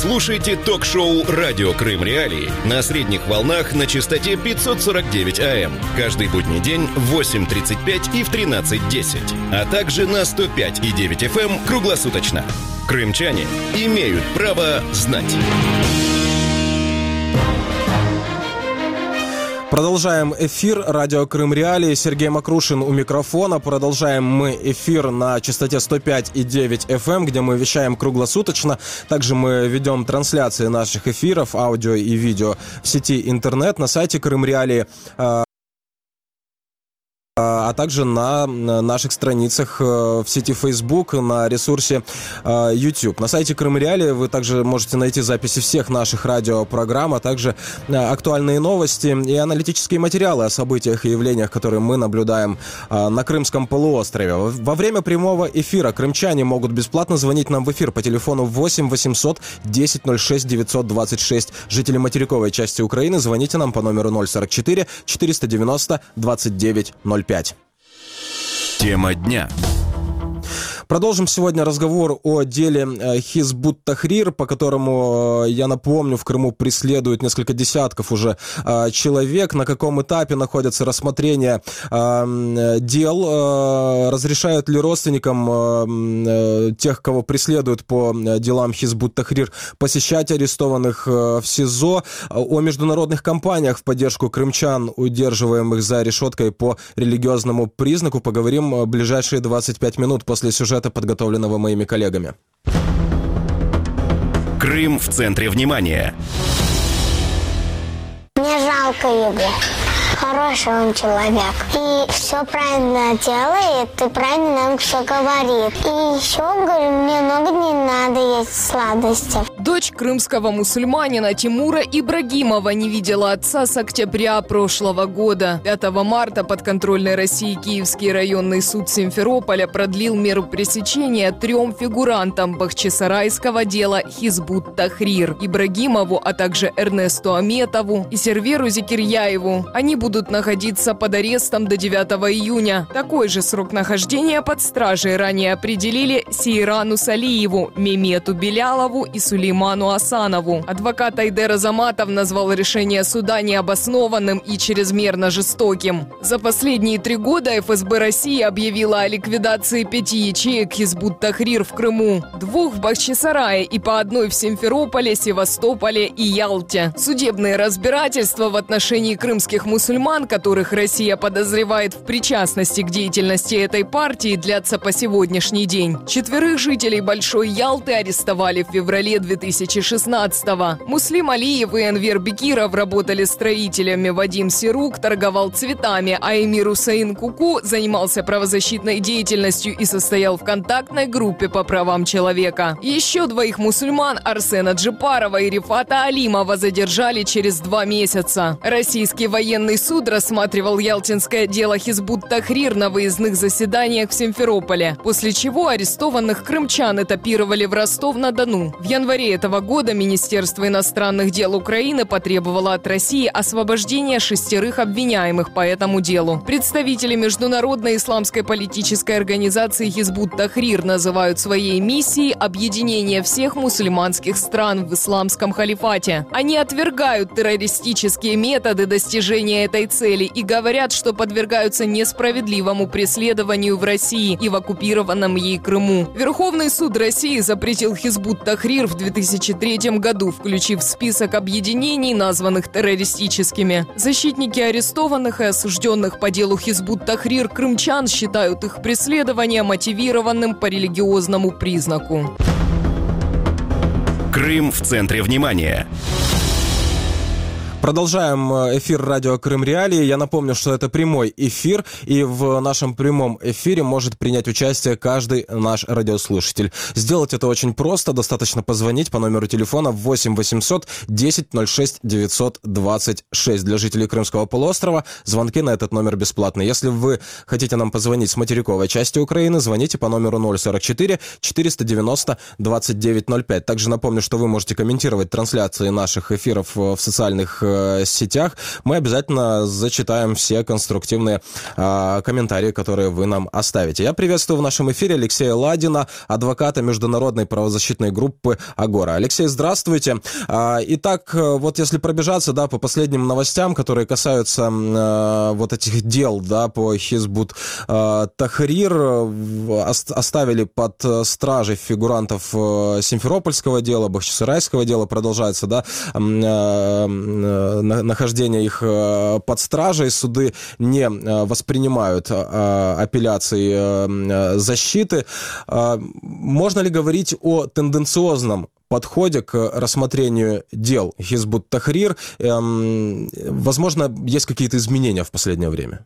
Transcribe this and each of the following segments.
Слушайте ток-шоу «Радио Крым Реалии» на средних волнах на частоте 549 АМ. Каждый будний день в 8:35 и в 13:10. А также на 105,9 FM круглосуточно. Крымчане имеют право знать. Продолжаем эфир. Радио Крым Реалии. Сергей Макрушин у микрофона. Продолжаем мы эфир на частоте 105,9 FM, где мы вещаем круглосуточно. Также мы ведем трансляции наших эфиров, аудио и видео в сети интернет, на сайте Крым Реалии, а также на наших страницах в сети Facebook, на ресурсе YouTube. На сайте Крым Реалии вы также можете найти записи всех наших радиопрограмм, а также актуальные новости и аналитические материалы о событиях и явлениях, которые мы наблюдаем на Крымском полуострове. Во время прямого эфира крымчане могут бесплатно звонить нам в эфир по телефону 8 800 10 06 926. Жители материковой части Украины, звоните нам по номеру 044 490 29 05. Тема дня. Продолжим сегодня разговор о деле Хизбут Тахрир, по которому, я напомню, в Крыму преследуют несколько десятков уже человек. На каком этапе находится рассмотрение дел? Разрешают ли родственникам тех, кого преследуют по делам Хизбут Тахрир, посещать арестованных в СИЗО? О международных кампаниях в поддержку крымчан, удерживаемых за решеткой по религиозному признаку, поговорим в ближайшие 25 минут после сюжета, подготовленного моими коллегами. Крым в центре внимания. Мне жалко его. Хороший он человек. И все правильно делает, и правильно нам все говорит. И еще, говорю, мне много не надо есть сладости. Дочь крымского мусульманина Тимура Ибрагимова не видела отца с октября прошлого года. 5 марта подконтрольный России Киевский районный суд Симферополя продлил меру пресечения 3 фигурантам бахчисарайского дела Хизбут Тахрир: Ибрагимову, а также Эрнесту Аметову и Серверу Зикирьяеву. Они будут находиться под арестом до 9 июня. Такой же срок нахождения под стражей ранее определили Сейрану Салиеву, Мемету Белялову и Сулейману Асанову. Адвокат Айдер Азаматов назвал решение суда необоснованным и чрезмерно жестоким. За последние 3 года ФСБ России объявила о ликвидации 5 ячеек Хизбут Тахрир в Крыму, 2 в Бахчисарае и по 1 в Симферополе, Севастополе и Ялте. Судебные разбирательства в отношении крымских мусульман, которых Россия подозревает в причастности к деятельности этой партии, длятся по сегодняшний день. 4 жителей Большой Ялты арестовали в феврале 2016-го. Муслим Алиев и Энвер Бекиров работали строителями, Вадим Сирук торговал цветами, а Эмир Усаин Куку занимался правозащитной деятельностью и состоял в контактной группе по правам человека. Еще 2 мусульман, Арсена Джипарова и Рифата Алимова, задержали через 2 месяца. Российский военный суд рассматривал ялтинское дело Хизбут Тахрир на выездных заседаниях в Симферополе, после чего арестованных крымчан этапировали в Ростов-на-Дону. В январе этого года Министерство иностранных дел Украины потребовало от России освобождения 6 обвиняемых по этому делу. Представители международной исламской политической организации Хизбут Тахрир называют своей миссией объединение всех мусульманских стран в исламском халифате. Они отвергают террористические методы достижения этой цели и говорят, что подвергаются несправедливому преследованию в России и в оккупированном ей Крыму. Верховный суд России запретил Хизбут Тахрир в 2003 году, включив в список объединений, названных террористическими. Защитники арестованных и осужденных по делу Хизбут Тахрир крымчан считают их преследование мотивированным по религиозному признаку. Крым в центре внимания. Продолжаем эфир радио Крым Реалии. Я напомню, что это прямой эфир, и в нашем прямом эфире может принять участие каждый наш радиослушатель. Сделать это очень просто. Достаточно позвонить по номеру телефона 8 800 10 06 926. Для жителей Крымского полуострова звонки на этот номер бесплатные. Если вы хотите нам позвонить с материковой части Украины, звоните по номеру 044 490 2905. Также напомню, что вы можете комментировать трансляции наших эфиров в социальных сетях. Мы обязательно зачитаем все конструктивные комментарии, которые вы нам оставите. Я приветствую в нашем эфире Алексея Ладина, адвоката международной правозащитной группы «Агора». Алексей, здравствуйте. Итак, вот если пробежаться, да, по последним новостям, которые касаются вот этих дел, да, по Хизбут Тахрир, оставили под стражей фигурантов Симферопольского дела, Бахчисарайского дела, продолжается, да, нахождение их под стражей. Суды не воспринимают апелляции защиты. Можно ли говорить о тенденциозном подходе к рассмотрению дел Хизбут Тахрир? Возможно, есть какие-то изменения в последнее время?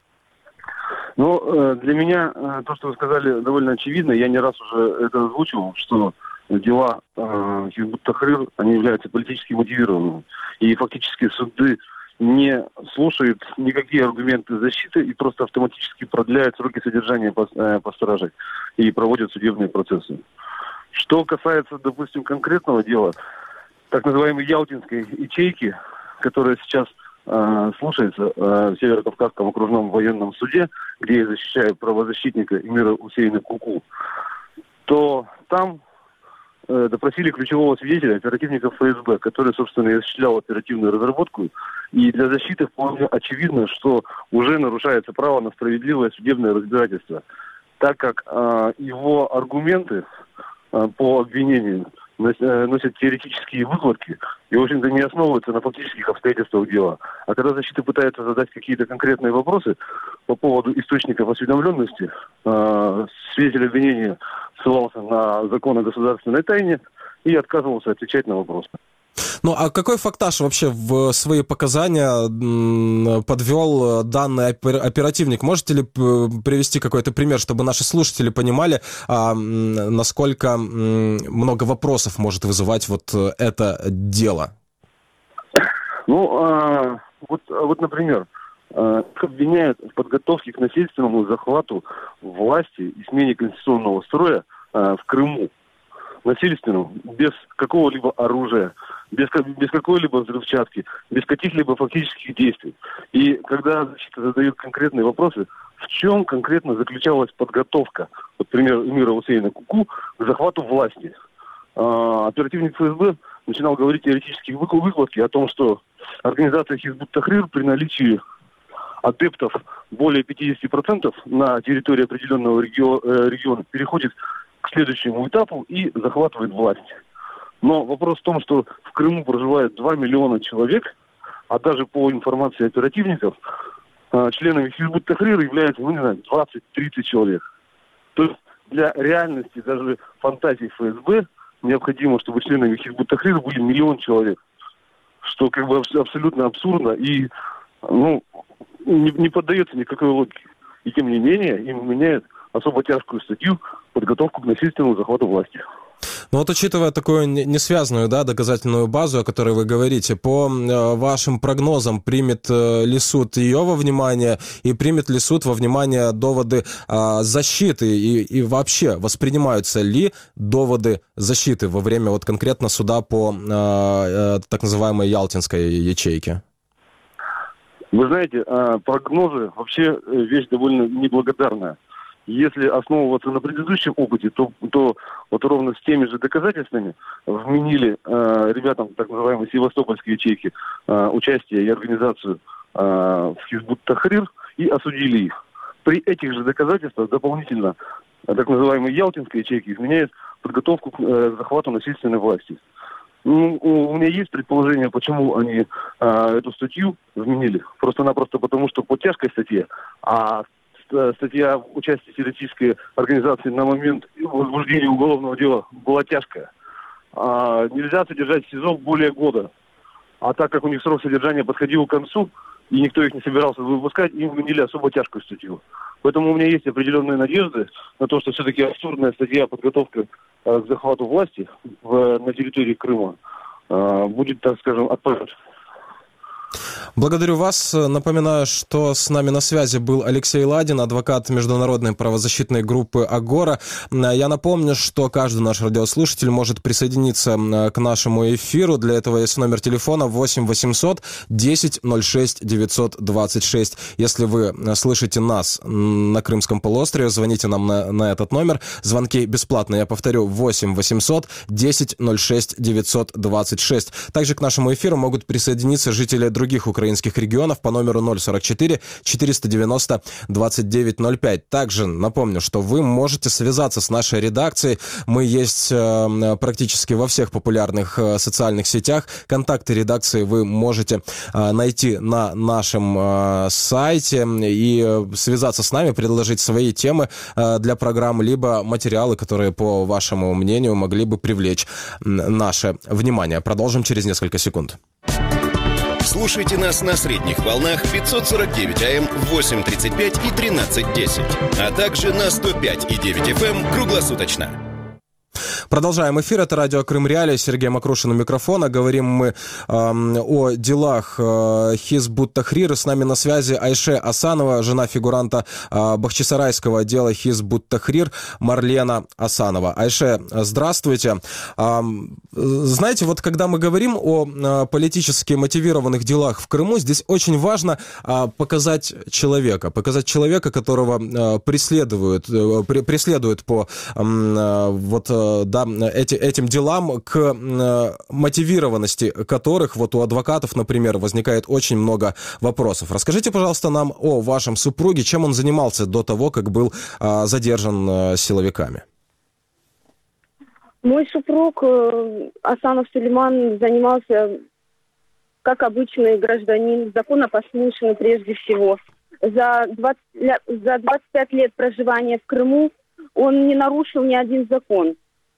Ну, для меня то, что вы сказали, довольно очевидно. Я не раз уже это озвучивал, что дела Хизбут Тахрир, они являются политически мотивированными. И фактически суды не слушают никакие аргументы защиты и просто автоматически продляют сроки содержания по стражей и проводят судебные процессы. Что касается, допустим, конкретного дела, так называемой Ялтинской ячейки, которая сейчас слушается в Северо-Кавказском окружном военном суде, где я защищаю правозащитника Эмира Усейна Куку, то там допросили ключевого свидетеля, оперативника ФСБ, который, собственно, и осуществлял оперативную разработку. И для защиты вполне очевидно, что уже нарушается право на справедливое судебное разбирательство, так как его аргументы по обвинению носят теоретические выкладки и, в общем-то, не основываются на фактических обстоятельствах дела. А когда защита пытается задать какие-то конкретные вопросы по поводу источников осведомленности, свидетель обвинения ссылался на закон о государственной тайне и отказывался отвечать на вопросы. Ну, а какой фактаж вообще в свои показания подвел данный оперативник? Можете ли привести какой-то пример, чтобы наши слушатели понимали, насколько много вопросов может вызывать вот это дело? Ну, вот, например, обвиняют в подготовке к насильственному захвату власти и смене конституционного строя в Крыму. Насильственному, без какого-либо оружия, без какой-либо взрывчатки, без каких-либо фактических действий. И когда защита задает конкретные вопросы, в чем конкретно заключалась подготовка, вот, например, Эмира Усейна Куку к захвату власти, оперативник ФСБ начинал говорить теоретические выкладки о том, что организация Хизбут Тахрир при наличии адептов более 50% на территории определенного региона переходит к следующему этапу и захватывает власть. Но вопрос в том, что в Крыму проживает 2 миллиона человек, а даже по информации оперативников, членами Хизбут Тахрир являются, 20-30 человек. То есть для реальности, даже фантазии ФСБ, необходимо, чтобы членами Хизбут Тахрир были 1 миллион человек. Что как бы абсолютно абсурдно и не поддается никакой логике. И тем не менее им меняют особо тяжкую статью подготовку к насильственному захвату власти. Ну вот, учитывая такую несвязанную, да, доказательную базу, о которой вы говорите, по вашим прогнозам, примет ли суд ее во внимание и примет ли суд во внимание доводы защиты и вообще воспринимаются ли доводы защиты во время вот конкретно суда по так называемой Ялтинской ячейке? Вы знаете, прогнозы вообще вещь довольно неблагодарная. Если основываться на предыдущем опыте, то вот ровно с теми же доказательствами вменили ребятам так называемой Севастопольской ячейки участие и организацию в Хизбут Тахрир и осудили их. При этих же доказательствах дополнительно так называемой Ялтинской ячейки вменяют подготовку к захвату насильственной власти. Ну, у меня есть предположение, почему они эту статью вменили. Просто-напросто потому, что по тяжкой статье, а статья участия террористической организации на момент возбуждения уголовного дела была тяжкая. Нельзя содержать в СИЗО более года. А так как у них срок содержания подходил к концу, и никто их не собирался выпускать, им вменили особо тяжкую статью. Поэтому у меня есть определенные надежды на то, что все-таки абсурдная статья подготовка к захвату власти на территории Крыма будет, так скажем, отправлена. Благодарю вас. Напоминаю, что с нами на связи был Алексей Ладин, адвокат международной правозащитной группы «Агора». Я напомню, что каждый наш радиослушатель может присоединиться к нашему эфиру. Для этого есть номер телефона 8 800 10 06 926. Если вы слышите нас на Крымском полуострове, звоните нам на этот номер. Звонки бесплатные. Я повторю, 8 800 10 06 926. Также к нашему эфиру могут присоединиться жители других украинских регионов по номеру 044 490 2905. Также напомню, что вы можете связаться с нашей редакцией. Мы есть практически во всех популярных социальных сетях. Контакты редакции вы можете найти на нашем сайте и связаться с нами, предложить свои темы для программ, либо материалы, которые, по вашему мнению, могли бы привлечь наше внимание. Продолжим через несколько секунд. Слушайте нас на средних волнах 549 АМ, 8:35 и 13:10, а также на 105,9 FM круглосуточно. Продолжаем эфир. Это радио Крым Реалии. Сергей Макрушин у микрофона. Говорим мы о делах Хизб ут-Тахрир. С нами на связи Айше Асанова, жена фигуранта бахчисарайского дела Хизб ут-Тахрир Марлена Асанова. Айше, здравствуйте. Знаете, вот когда мы говорим о политически мотивированных делах в Крыму, здесь очень важно показать человека, которого преследуют по этим делам, к мотивированности которых вот у адвокатов, например, возникает очень много вопросов. Расскажите, пожалуйста, нам о вашем супруге, чем он занимался до того, как был задержан силовиками. Мой супруг Асанов Сулейман занимался, как обычный гражданин, законопослушный прежде всего. За 25 лет проживания в Крыму он не нарушил ни один закон.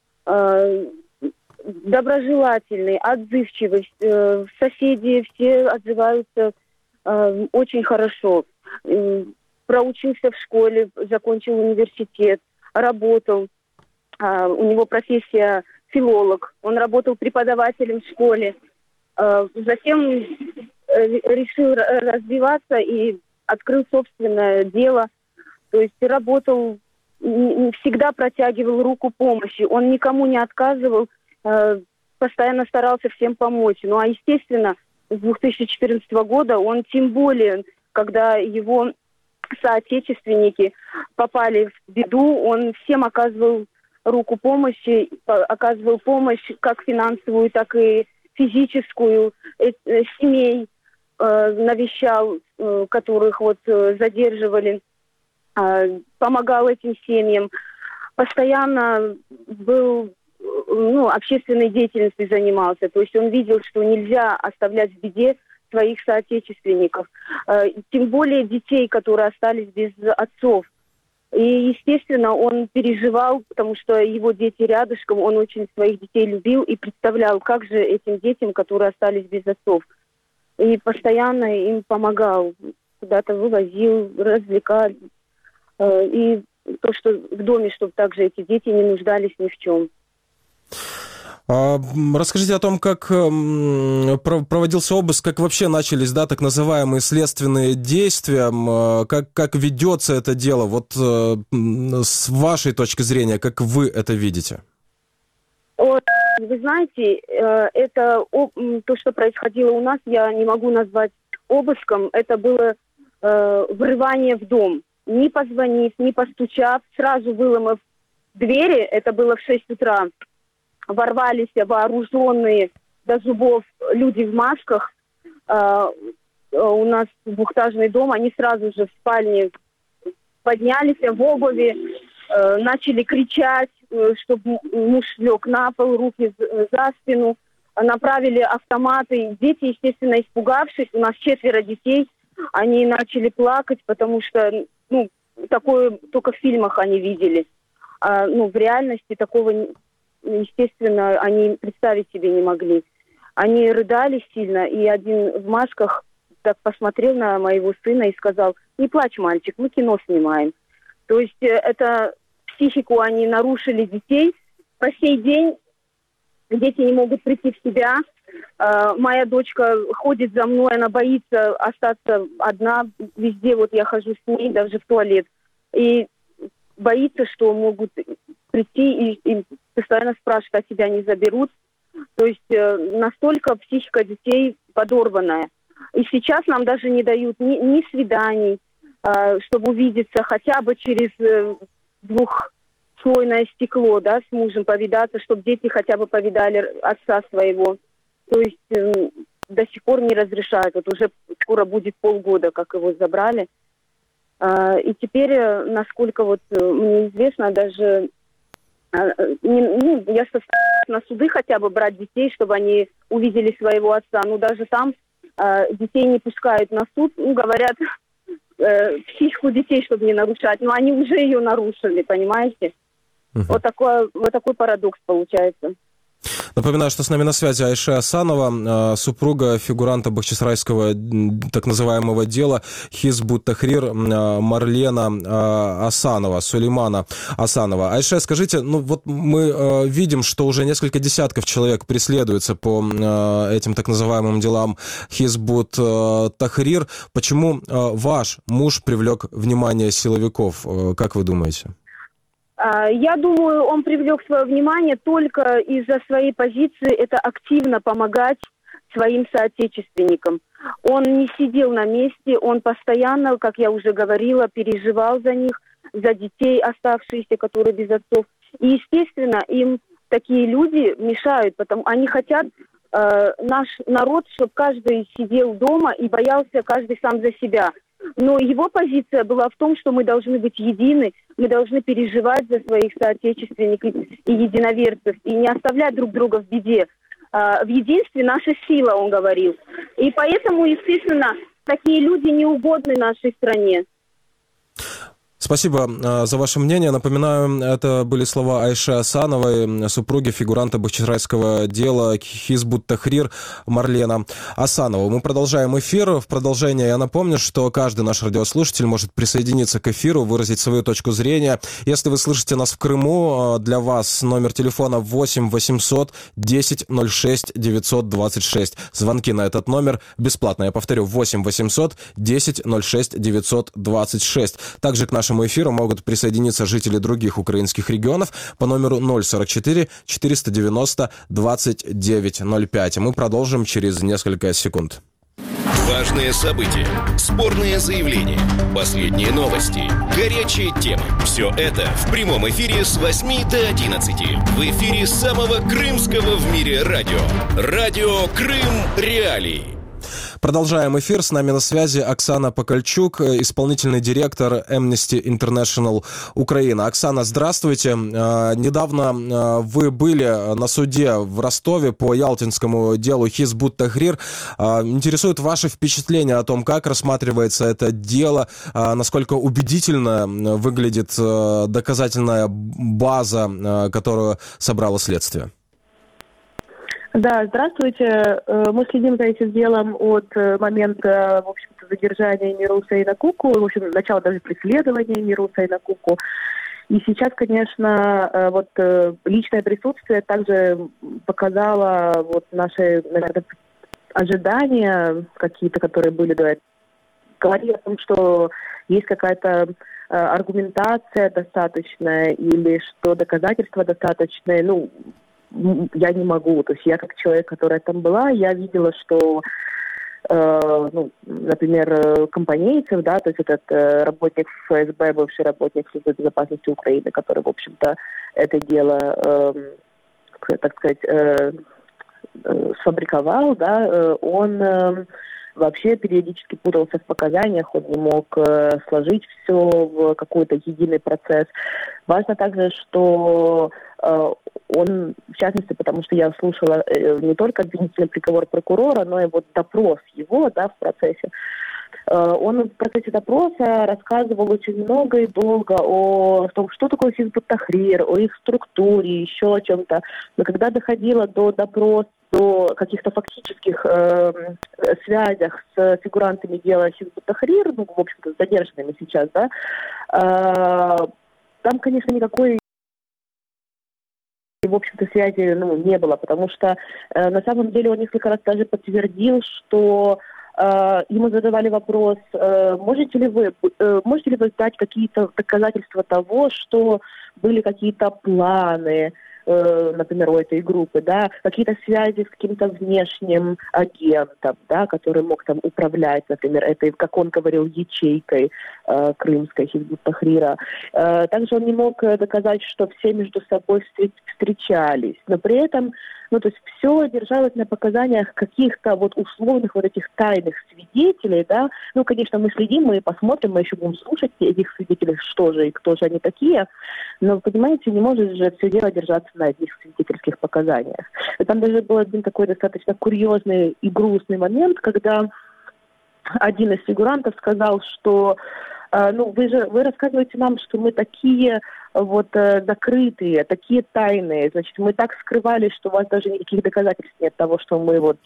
Доброжелательный, отзывчивый, соседи все отзываются очень хорошо. Проучился в школе, закончил университет, работал. У него профессия филолог. Он работал преподавателем в школе. Затем решил развиваться и открыл собственное дело. То есть работал, всегда протягивал руку помощи. Он никому не отказывал, постоянно старался всем помочь. Ну а естественно, с 2014 года он тем более, когда его соотечественники попали в беду, он всем оказывал руку помощи, оказывал помощь как финансовую, так и физическую, семей навещал, которых вот задерживали, помогал этим семьям, постоянно был, общественной деятельностью занимался, то есть он видел, что нельзя оставлять в беде своих соотечественников, тем более детей, которые остались без отцов. И, естественно, он переживал, потому что его дети рядышком, он очень своих детей любил и представлял, как же этим детям, которые остались без отцов. И постоянно им помогал, куда-то вывозил, развлекал. И то, что в доме, чтобы также эти дети не нуждались ни в чем. Расскажите о том, как проводился обыск, как вообще начались, так называемые следственные действия, как ведется это дело, вот с вашей точки зрения, как вы это видите? Вы знаете, это то, что происходило у нас, я не могу назвать обыском, это было врывание в дом, не позвонив, не постучав, сразу выломав двери, это было в 6 утра. Ворвались вооруженные до зубов люди в масках. У нас двухэтажный дом, они сразу же в спальне поднялись в обуви, начали кричать, чтобы муж лег на пол, руки за спину, направили автоматы. Дети, естественно, испугавшись, у нас 4 детей, они начали плакать, потому что, такое только в фильмах они видели. В реальности такого, естественно, они представить себе не могли. Они рыдали сильно, и один в масках так посмотрел на моего сына и сказал: «Не плачь, мальчик, мы кино снимаем». То есть это психику они нарушили детей. По сей день дети не могут прийти в себя. Моя дочка ходит за мной, она боится остаться одна везде. Вот я хожу с ней даже в туалет. И боится, что могут прийти и постоянно спрашивают, а тебя не заберут. То есть настолько психика детей подорванная. И сейчас нам даже не дают ни свиданий, чтобы увидеться хотя бы через двухслойное стекло, да, с мужем повидаться, чтобы дети хотя бы повидали отца своего. То есть до сих пор не разрешают. Вот уже скоро будет полгода, как его забрали. И теперь, насколько вот мне известно, даже я составляю на суды хотя бы брать детей, чтобы они увидели своего отца. Но даже там детей не пускают на суд. Говорят, психику детей, чтобы не нарушать. Но они уже ее нарушили, понимаете? Вот такой парадокс получается. Напоминаю, что с нами на связи Айше Асанова, супруга фигуранта бахчисарайского так называемого дела Хизб ут-Тахрир Марлена Асанова, Сулеймана Асанова. Айше, скажите, ну вот мы видим, что уже несколько десятков человек преследуются по этим так называемым делам Хизб ут-Тахрир. Почему ваш муж привлек внимание силовиков, как вы думаете? Я думаю, он привлек свое внимание только из-за своей позиции, это активно помогать своим соотечественникам. Он не сидел на месте, он постоянно, как я уже говорила, переживал за них, за детей оставшихся, которые без отцов. И, естественно, им такие люди мешают, потому они хотят, наш народ, чтобы каждый сидел дома и боялся каждый сам за себя. Но его позиция была в том, что мы должны быть едины, мы должны переживать за своих соотечественников и единоверцев, и не оставлять друг друга в беде. В единстве наша сила, он говорил. И поэтому, естественно, такие люди не угодны нашей стране. Спасибо за ваше мнение. Напоминаю, это были слова Айши Асановой, супруги фигуранта бахчисарайского дела Хизб ут-Тахрир Марлена Асанова. Мы продолжаем эфир. В продолжение я напомню, что каждый наш радиослушатель может присоединиться к эфиру, выразить свою точку зрения. Если вы слышите нас в Крыму, для вас номер телефона 8 800 10 06 926. Звонки на этот номер бесплатно. Я повторю, 8 800 10 06 926. Также к нашему эфиру могут присоединиться жители других украинских регионов по номеру 044 490 2905. Мы продолжим через несколько секунд. Важные события, спорные заявления, последние новости, горячие темы. Все это в прямом эфире с 8 до 11. В эфире самого крымского в мире радио. Радио Крым Реалии. Продолжаем эфир. С нами на связи Оксана Покальчук, исполнительный директор Amnesty International Украина. Оксана, здравствуйте. Недавно вы были на суде в Ростове по ялтинскому делу Хизб ут-Тахрир. Интересует ваше впечатление о том, как рассматривается это дело, насколько убедительно выглядит доказательная база, которую собрало следствие. Да, здравствуйте. Мы следим за этим делом от момента, в общем-то, задержания Миру Усейна Куку, в общем, начала даже преследования Миру Усейна Куку. И сейчас, конечно, вот личное присутствие также показало вот наши, наверное, ожидания какие-то, которые были до этого. Говорили о том, что есть какая-то аргументация достаточная или что доказательства достаточные, ну, я не могу. То есть я как человек, которая там была, я видела, что, например, Компанейцев, да, то есть этот работник ФСБ, бывший работник Службы безопасности Украины, который, в общем-то, это дело, так сказать, сфабриковал, да, он вообще периодически путался в показаниях, он не мог сложить все в какой-то единый процесс. Важно также, что он, в частности, потому что я слушала не только обвинительный приговор прокурора, но и вот допрос его, да, в процессе. Он в процессе допроса рассказывал очень много и долго о том, что такое Хизб ут-Тахрир, о их структуре, еще о чем-то. Но когда доходило до допроса, до каких-то фактических связях с фигурантами дела Хизб ут-Тахрир, ну, в общем-то, с задержанными сейчас, да, там, конечно, никакой в общем-то, связи не было, потому что на самом деле он несколько раз даже подтвердил, что ему задавали вопрос, можете ли вы дать какие-то доказательства того, что были какие-то планы, например, у этой группы, да, какие-то связи с каким-то внешним агентом, да, который мог там управлять, например, этой, как он говорил, ячейкой крымской Хизбут Тахрира. Также он не мог доказать, что все между собой встречались, но при этом, то есть все держалось на показаниях каких-то вот условных вот этих тайных свидетелей, да. Конечно, мы следим, мы посмотрим, мы еще будем слушать этих свидетелей, что же и кто же они такие, но, понимаете, не может же все дело держаться на одних свидетельских показаниях. И там даже был один такой достаточно курьезный и грустный момент, когда один из фигурантов сказал, что вы рассказываете нам, что мы такие вот закрытые, такие тайные, значит, мы так скрывали, что у вас даже никаких доказательств нет того, что мы вот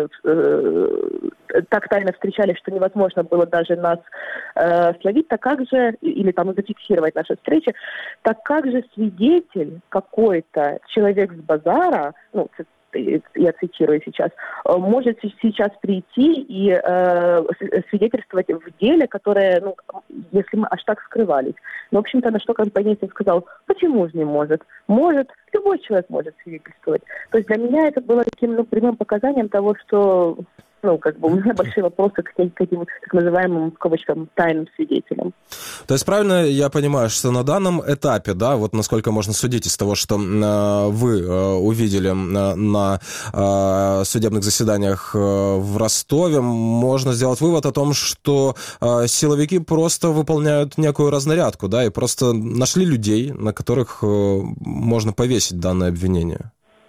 так тайно встречались, что невозможно было даже нас словить, так как же, или там зафиксировать наши встречи, так как же свидетель какой-то, человек с базара, я цитирую сейчас, может сейчас прийти и свидетельствовать в деле, которое, если мы аж так скрывались. Но, в общем-то, на что Компанейцев сказал, почему же не может? Может, любой человек может свидетельствовать. То есть для меня это было таким, прямым показанием того, что, у меня большие вопросы к этим, так называемым, в кавычках, тайным свидетелям. То есть правильно я понимаю, что на данном этапе, да, вот насколько можно судить из того, что вы увидели на судебных заседаниях в Ростове, можно сделать вывод о том, что силовики просто выполняют некую разнарядку, да, и просто нашли людей, на которых можно повесить данное обвинение.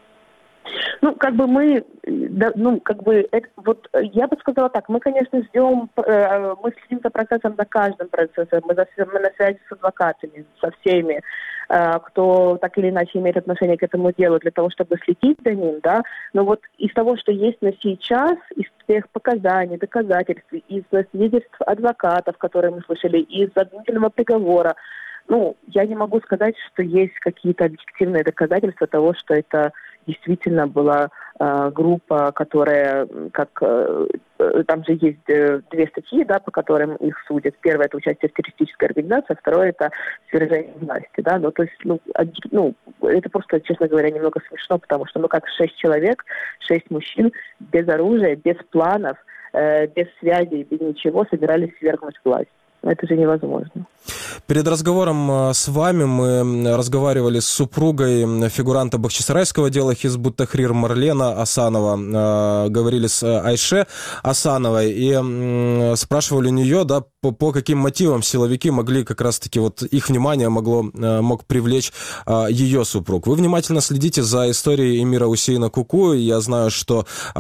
Я бы сказала так, мы, конечно, ждем, мы следим за процессом, за каждым процессом, мы на связи с адвокатами, со всеми, кто так или иначе имеет отношение к этому делу, для того, чтобы следить за ним, да, но вот из того, что есть на сейчас, из всех показаний, доказательств, из свидетельств адвокатов, которые мы слышали, из обвинительного приговора, я не могу сказать, что есть какие-то объективные доказательства того, что это действительно была группа, которая, там же есть две статьи, да, по которым их судят. Первое — это участие в террористической организации, а второе — это свержение власти, да, это просто, честно говоря, немного смешно, потому что, 6 человек, 6 мужчин без оружия, без планов, без связей, без ничего собирались свергнуть власть. Это же невозможно. Перед разговором с вами мы разговаривали с супругой фигуранта бахчисарайского дела Хизбут Тахрир Марлена Асанова. Говорили с Айше Асановой и спрашивали у нее, да, по каким мотивам силовики могли как раз-таки их внимание мог привлечь ее супруг. Вы внимательно следите за историей эмира Усейна Куку. Я знаю, что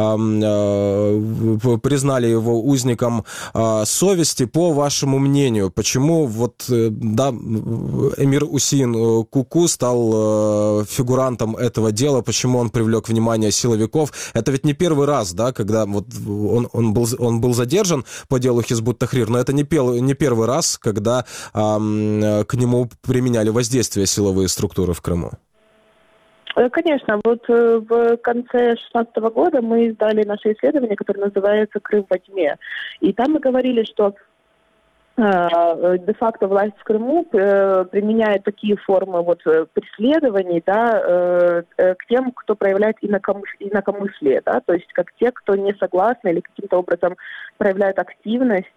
признали его узником совести. По вашему мнению, почему эмир Усейн Куку стал фигурантом этого дела, почему он привлек внимание силовиков? Это ведь не первый раз, да, когда он был задержан по делу Хизбут Тахрир, но это не первый раз, когда к нему применяли воздействие силовые структуры в Крыму. Конечно. В конце 2016 года мы издали наше исследование, которое называется «Крым во тьме». И там мы говорили, что де-факто власть в Крыму применяет такие формы преследований, да, к тем, кто проявляет инакомыслие, да, то есть как те, кто не согласны или каким-то образом проявляет активность,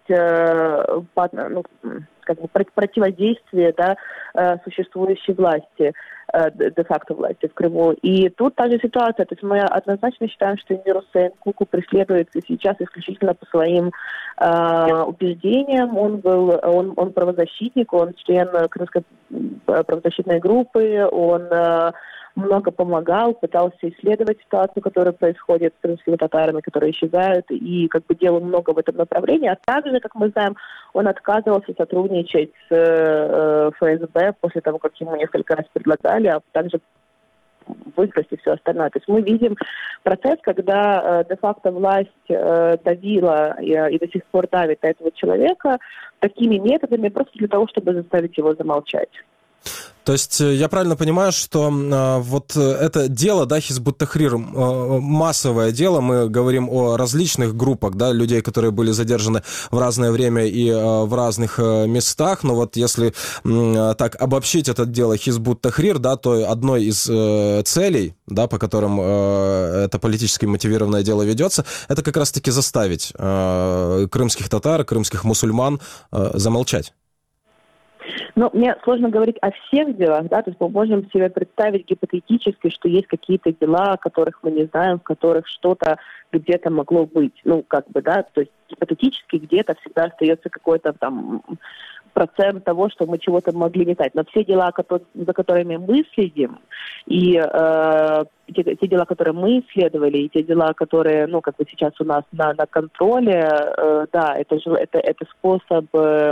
противодействие, да, существующей власти, де-факто власти в Крыму. И тут та же ситуация. То есть мы однозначно считаем, что эмир Усейн Куку преследуется сейчас исключительно по своим убеждениям. Он правозащитник, он член крымской правозащитной группы, он много помогал, пытался исследовать ситуацию, которая происходит с крымскими татарами, которые исчезают, и делал много в этом направлении. А также, как мы знаем, он отказывался сотрудничать с ФСБ после того, как ему несколько раз предлагали, а также выиграть и все остальное. То есть мы видим процесс, когда де-факто власть давила и до сих пор давит на этого человека такими методами просто для того, чтобы заставить его замолчать. То есть я правильно понимаю, что вот это дело, да, Хизб ут-Тахрир, массовое дело, мы говорим о различных группах, да, людей, которые были задержаны в разное время и в разных местах, но вот если так обобщить это дело Хизб ут-Тахрир, да, то одной из целей, да, по которым это политически мотивированное дело ведется, это как раз-таки заставить крымских татар, крымских мусульман замолчать. Ну, мне сложно говорить о всех делах, да, то есть мы можем себе представить гипотетически, что есть какие-то дела, о которых мы не знаем, в которых что-то где-то могло быть. Ну, как бы, да, то есть гипотетически где-то всегда остается какой-то там процент того, что мы чего-то могли не знать. Но все дела, за которыми мы следим, и те дела, которые мы исследовали, и те дела, которые, ну, как бы сейчас у нас на контроле, да, это способ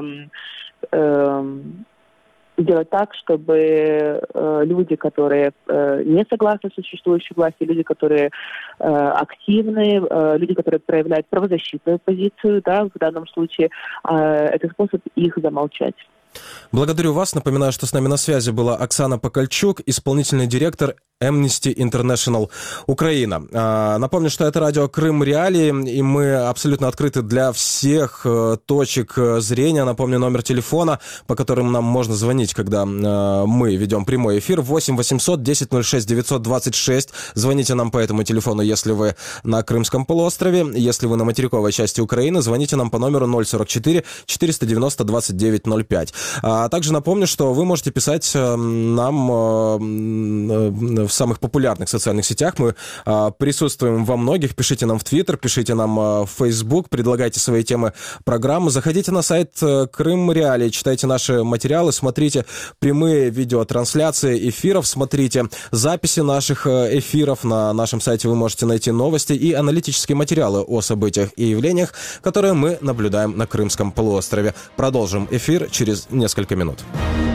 сделать так, чтобы люди, которые не согласны с существующей властью, люди, которые активны, люди, которые проявляют правозащитную позицию, да, в данном случае, это способ их замолчать. Благодарю вас. Напоминаю, что с нами на связи была Оксана Покальчук, исполнительный директор Amnesty International Украина. Напомню, что это радио Крым Реалии, и мы абсолютно открыты для всех точек зрения. Напомню, номер телефона, по которым нам можно звонить, когда мы ведем прямой эфир, 8 800 10 06 926. Звоните нам по этому телефону, если вы на Крымском полуострове. Если вы на материковой части Украины, звоните нам по номеру 044 490 29 05. А также напомню, что вы можете писать нам в самых популярных социальных сетях. Мы присутствуем во многих. Пишите нам в Твиттер, пишите нам в Фейсбук, предлагайте свои темы программы. Заходите на сайт Крым Реалии, читайте наши материалы, смотрите прямые видеотрансляции эфиров, смотрите записи наших эфиров. На нашем сайте вы можете найти новости и аналитические материалы о событиях и явлениях, которые мы наблюдаем на Крымском полуострове. Продолжим эфир через несколько минут.